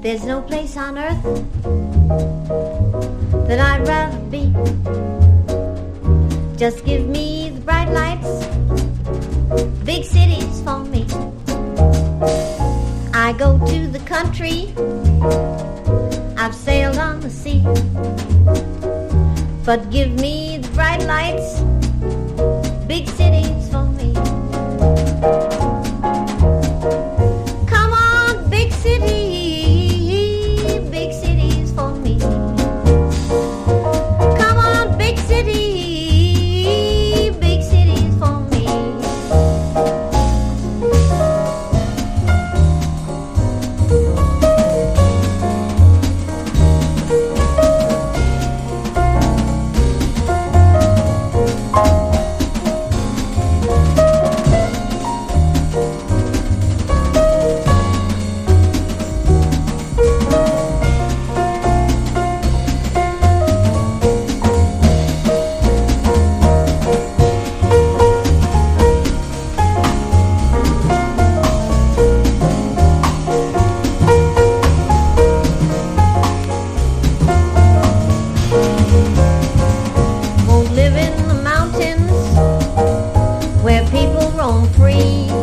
There's no place on earth that I'd rather be. Just give me the bright lights, big cities for me. I go to the country, I've sailed on the sea, but give me the bright lights, big cities for me. Come on, big city, big cities for me. Come on, big city, big cities for me. Won't live in the mountains where people roam free.